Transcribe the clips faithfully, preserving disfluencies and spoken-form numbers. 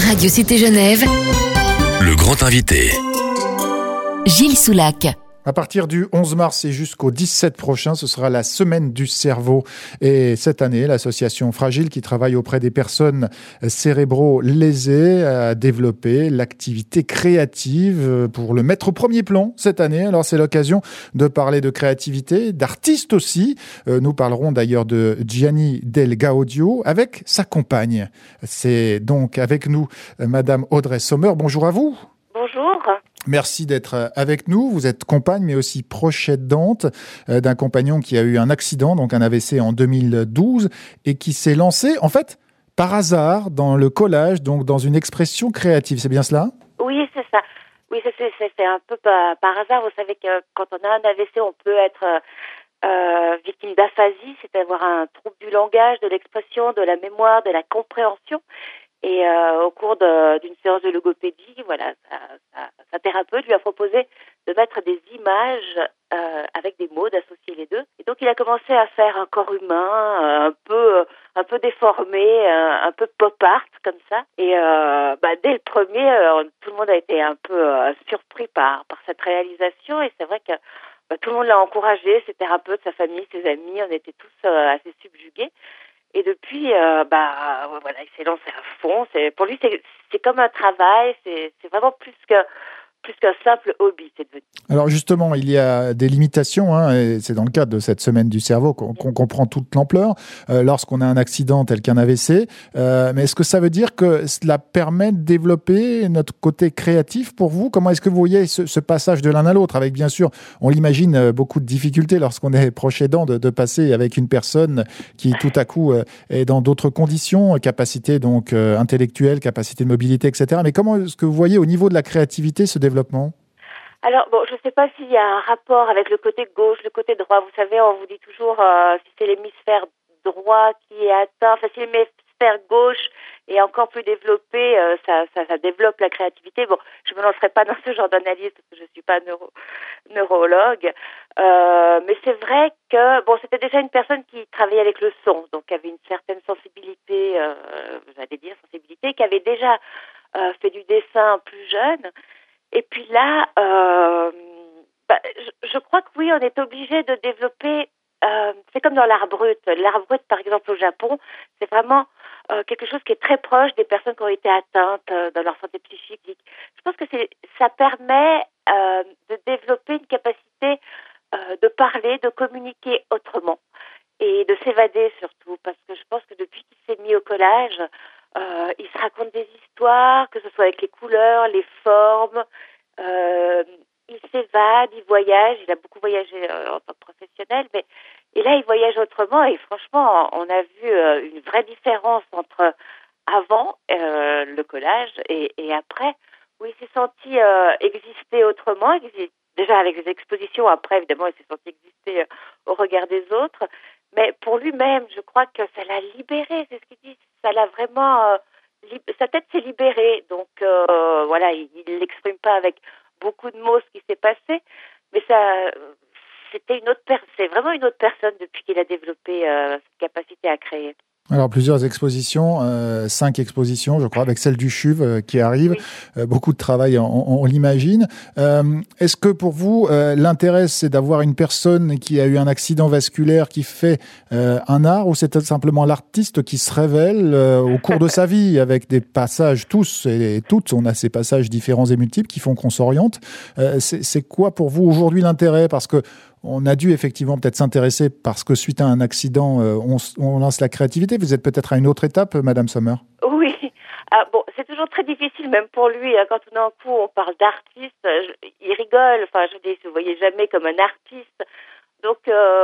Radio Cité Genève, le grand invité. Gilles Soulac. À partir du onze mars et jusqu'au dix-sept prochain, ce sera la semaine du cerveau. Et cette année, l'association Fragile, qui travaille auprès des personnes cérébro-lésées, a développé l'activité créative pour le mettre au premier plan cette année. Alors c'est l'occasion de parler de créativité, d'artistes aussi. Nous parlerons d'ailleurs de Gianni Del Gaudio avec sa compagne. C'est donc avec nous Madame Audrey Sommer. Bonjour à vous. Bonjour. Merci d'être avec nous. Vous êtes compagne, mais aussi proche aidante d'un compagnon qui a eu un accident, donc un A V C en deux mille douze, et qui s'est lancé, en fait, par hasard, dans le collage, donc dans une expression créative. C'est bien cela ? Oui, c'est ça. Oui, c'est, c'est, c'est un peu par, par hasard. Vous savez que quand on a un A V C, on peut être euh, victime d'aphasie, c'est-à-dire un trouble du langage, de l'expression, de la mémoire, de la compréhension. Et euh, au cours de, d'une séance de logopédie, voilà, sa, sa, sa thérapeute lui a proposé de mettre des images euh, avec des mots, d'associer les deux. Et donc il a commencé à faire un corps humain euh, un peu, un peu déformé, un, un peu pop art comme ça. Et euh, bah, dès le premier, euh, tout le monde a été un peu euh, surpris par par cette réalisation. Et c'est vrai que bah, tout le monde l'a encouragé, ses thérapeutes, sa famille, ses amis, on était tous euh, assez subjugués. Et depuis, euh, bah voilà, il s'est lancé à fond. C'est, pour lui, c'est, c'est comme un travail. C'est, c'est vraiment plus que plus qu'un simple hobby, c'est devenu. Alors justement, il y a des limitations, hein, et c'est dans le cadre de cette semaine du cerveau qu'on, qu'on comprend toute l'ampleur euh, lorsqu'on a un accident tel qu'un A V C. Euh, mais est-ce que ça veut dire que cela permet de développer notre côté créatif pour vous ? Comment est-ce que vous voyez ce, ce passage de l'un à l'autre, avec bien sûr, on l'imagine, beaucoup de difficultés lorsqu'on est proche aidant de, de passer avec une personne qui tout à coup euh, est dans d'autres conditions, capacité donc euh, intellectuelle, capacité de mobilité, et cetera. Mais comment est-ce que vous voyez au niveau de la créativité ce développement ? Alors, bon, je ne sais pas s'il y a un rapport avec le côté gauche, le côté droit. Vous savez, on vous dit toujours euh, si c'est l'hémisphère droit qui est atteint, enfin, si l'hémisphère gauche est encore plus développé, euh, ça, ça, ça développe la créativité. Bon, je ne me lancerai pas dans ce genre d'analyse parce que je ne suis pas neuro, neurologue. Euh, mais c'est vrai que, bon, c'était déjà une personne qui travaillait avec le son, donc qui avait une certaine sensibilité, euh, j'allais dire sensibilité, qui avait déjà euh, fait du dessin plus jeune. Et puis là, euh, bah, je, je crois que oui, on est obligé de développer, euh, c'est comme dans l'art brut. L'art brut, par exemple, au Japon, c'est vraiment euh, quelque chose qui est très proche des personnes qui ont été atteintes euh, dans leur santé psychique. Je pense que c'est, ça permet euh, de développer une capacité euh, de parler, de communiquer autrement et de s'évader surtout, parce que je pense que depuis qu'il s'est mis au collage, Euh, il se raconte des histoires, que ce soit avec les couleurs, les formes. Euh, il s'évade, il voyage. Il a beaucoup voyagé euh, en tant que professionnel, mais et là, il voyage autrement. Et franchement, on a vu euh, une vraie différence entre avant euh, le collage et, et après, où il s'est senti euh, exister autrement. Exi- déjà avec les expositions, après, évidemment, il s'est senti exister euh, au regard des autres. Mais pour lui-même, je crois que ça l'a libéré, c'est ce qu'il dit. Ça l'a vraiment, euh, li- sa tête s'est libérée. Donc euh, voilà, il ne l'exprime pas avec beaucoup de mots ce qui s'est passé, mais ça, c'était une autre personne. C'est vraiment une autre personne depuis qu'il a développé euh, cette capacité à créer. Alors, plusieurs expositions, euh, cinq expositions, je crois, avec celle du CHUV euh, qui arrive. Oui. Euh, beaucoup de travail, on, on, on l'imagine. Euh, est-ce que pour vous, euh, l'intérêt, c'est d'avoir une personne qui a eu un accident vasculaire qui fait euh, un art, ou c'est simplement l'artiste qui se révèle euh, au cours de sa vie, avec des passages, tous et toutes, on a ces passages différents et multiples qui font qu'on s'oriente. Euh, c'est, c'est quoi pour vous aujourd'hui l'intérêt ? Parce que on a dû effectivement peut-être s'intéresser parce que suite à un accident, euh, on, on lance la créativité. Vous êtes peut-être à une autre étape, Madame Sommer ? Oui. Ah, bon, c'est toujours très difficile, même pour lui. Hein, quand tout d'un coup on parle d'artiste, je, il rigole. Enfin, je dis, vous ne voyez jamais comme un artiste. Donc,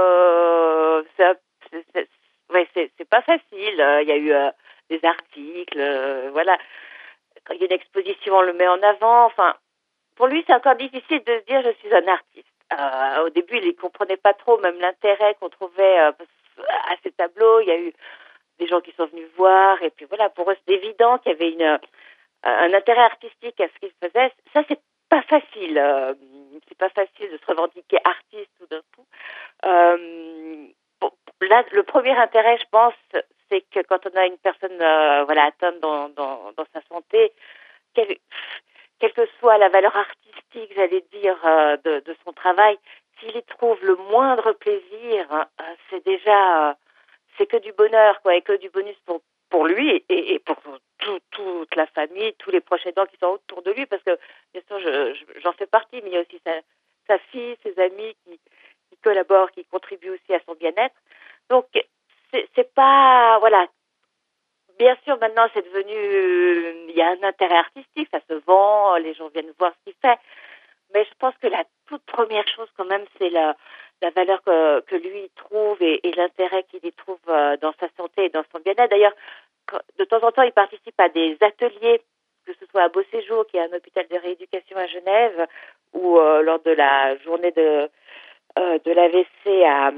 euh, ça, c'est, c'est, ouais, c'est, c'est pas facile. Il y a eu euh, des articles, euh, voilà. Quand il y a une exposition, on le met en avant. Enfin, pour lui, c'est encore difficile de se dire je suis un artiste. Euh, au début, il ne comprenait pas trop même l'intérêt qu'on trouvait euh, à ces tableaux. Il y a eu des gens qui sont venus voir, et puis voilà, pour eux, c'est évident qu'il y avait une, un intérêt artistique à ce qu'ils faisaient. Ça, c'est pas facile. Euh, c'est pas facile de se revendiquer artiste tout d'un coup. Euh, bon, là, le premier intérêt, je pense, c'est que quand on a une personne euh, voilà, atteinte dans, dans, dans sa santé, la valeur artistique, j'allais dire, euh, de, de son travail, s'il y trouve le moindre plaisir, euh, c'est déjà, euh, c'est que du bonheur, quoi, et que du bonus pour pour lui et, et pour tout, toute la famille, tous les proches aidants qui sont autour de lui, parce que bien sûr, je, je, j'en fais partie, mais il y a aussi sa, sa fille, ses amis qui, qui collaborent, qui contribuent aussi à son bien-être. Donc, c'est, c'est pas, voilà. Bien sûr, maintenant, c'est devenu, il y a un intérêt artistique, ça se vend, les gens viennent voir ce qu'il fait. Mais je pense que la toute première chose, quand même, c'est la, la valeur que, que lui trouve et, et l'intérêt qu'il y trouve dans sa santé et dans son bien-être. D'ailleurs, de temps en temps, il participe à des ateliers, que ce soit à Beau Séjour, qui est un hôpital de rééducation à Genève, ou euh, lors de la journée de, euh, de l'A V C à,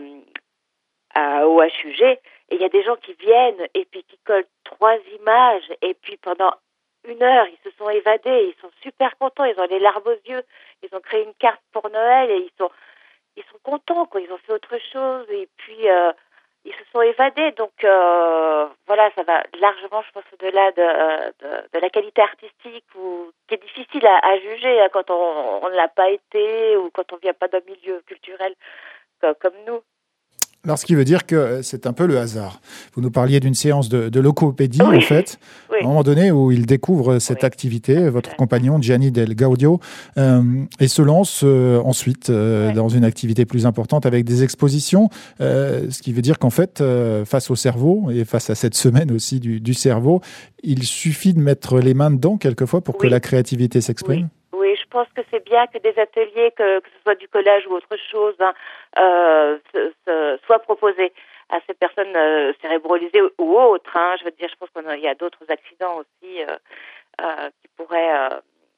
à, au H U G. Et il y a des gens qui viennent et puis qui collent trois images et puis pendant une heure, ils se sont évadés, ils sont super contents, ils ont les larmes aux yeux, ils ont créé une carte pour Noël et ils sont ils sont contents, quoi, ils ont fait autre chose et puis euh, ils se sont évadés. Donc euh, voilà, ça va largement, je pense, au-delà de, de, de la qualité artistique ou qui est difficile à, à juger hein, quand on, on ne l'a pas été ou quand on vient pas d'un milieu culturel comme, comme nous. Alors, ce qui veut dire que c'est un peu le hasard. Vous nous parliez d'une séance de, de locopédie, oui. en fait, oui. à un moment donné où il découvre cette oui. activité, votre oui. compagnon Gianni Del Gaudio, euh, et se lance euh, ensuite euh, oui. dans une activité plus importante avec des expositions, euh, ce qui veut dire qu'en fait, euh, face au cerveau et face à cette semaine aussi du, du cerveau, il suffit de mettre les mains dedans quelquefois pour oui. que la créativité s'exprime. Oui. Oui, je pense que c'est bien que des ateliers, que, que ce soit du collage ou autre chose, hein, euh, se, se, soient proposés à ces personnes euh, cérébralisées ou, ou autres. Hein. Je veux dire, je pense qu'il y a d'autres accidents aussi euh, euh, qui pourraient, euh,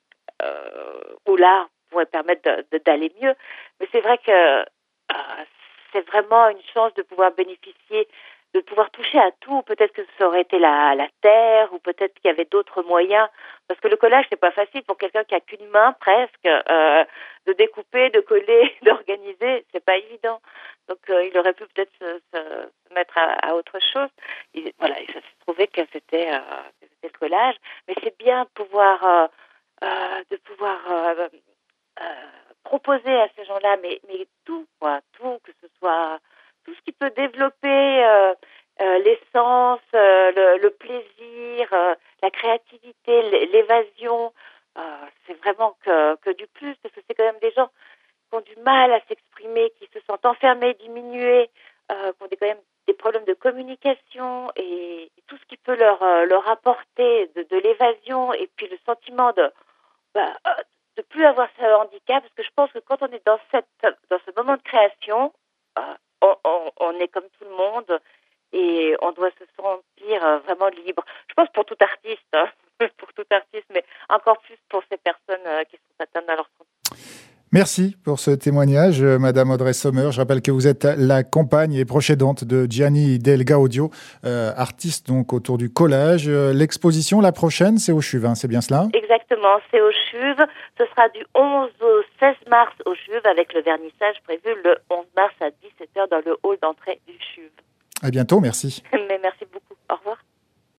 euh, ou là, pourraient permettre de, de, d'aller mieux. Mais c'est vrai que euh, c'est vraiment une chance de pouvoir bénéficier, de pouvoir toucher à tout. Peut-être que ça aurait été la, la terre, ou peut-être qu'il y avait d'autres moyens. Parce que le collage, c'est pas facile pour quelqu'un qui a qu'une main presque, euh, de découper, de coller, d'organiser, c'est pas évident. Donc euh, il aurait pu peut-être se, se, se mettre à, à autre chose. Il, voilà, il s'est trouvé que c'était, euh, que c'était le collage. Mais c'est bien de pouvoir, euh, euh, de pouvoir euh, euh, proposer à ces gens-là, mais, mais tout, quoi, tout, que ce soit tout ce qui peut développer euh, euh, l'essence, euh, le, le plaisir, euh, la créativité, l'évasion. Euh, c'est vraiment que, que du plus, parce que c'est quand même des gens qui ont du mal à s'exprimer, qui se sentent enfermés, diminués, euh, qui ont des, quand même des problèmes de communication et, et tout ce qui peut leur, euh, leur apporter de, de l'évasion et puis le sentiment de bah, de plus avoir ce handicap, parce que je pense que quand on est dans, cette, dans ce moment de création, euh, On, on, on est comme tout le monde et on doit se sentir vraiment libre. Je pense pour tout artiste, hein, pour tout artiste, mais encore plus pour ces personnes qui sont atteintes dans leur santé. Merci pour ce témoignage, Madame Audrey Sommer. Je rappelle que vous êtes la compagne et proche aidante de Gianni Del Gaudio, euh, artiste donc autour du collage. L'exposition, la prochaine, c'est au Chuve, hein, c'est bien cela ? Exactement, c'est au Chuve. Ce sera du onze au seize mars au Chuve, avec le vernissage prévu le onze mars à dix-sept heures dans le hall d'entrée du Chuve. À bientôt, merci. Mais merci.